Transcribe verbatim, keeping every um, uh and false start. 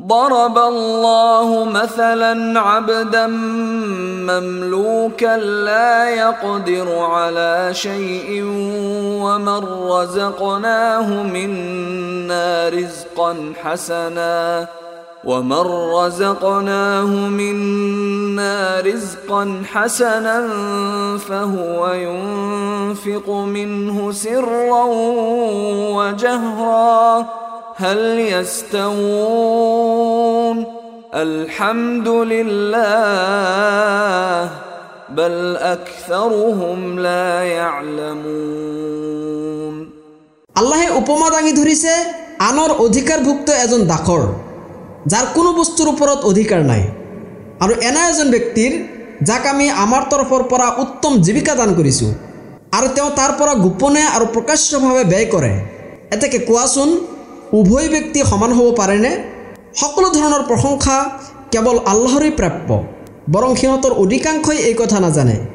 ضرب الله مثلا عبدا مملوكا لا يقدر على شيء ومن رزقناه منا رزقا حسنا ومن رزقناه منا رزقا حسنا فهو ينفق منه سرا وجهرا هل يستوون الحمد لله بل أكثرهم لا يعلمون আল্লাহে উপমা দাঙি ধৰিছে আনৰ অধিকাৰভুক্ত এজন দাখৰ যাৰ কোনো বস্তুৰ ওপৰত অধিকাৰ নাই আৰু এনে এজন ব্যক্তিৰ যাক আমি আমাৰ তৰফৰ পৰা উত্তম জীৱিকা দান কৰিছোঁ আৰু তেওঁ তাৰ পৰা গোপনে আৰু প্ৰকাশ্যভাৱে ব্যয় কৰে এতেকে কোৱাচোন উভয় ব্যক্তি সমান হ'ব পাৰেনে সকলো ধৰণৰ প্ৰশংসা কেৱল আল্লাহৰেই প্ৰাপ্য বৰং সিহঁতৰ অধিকাংশই এই কথা নাজানে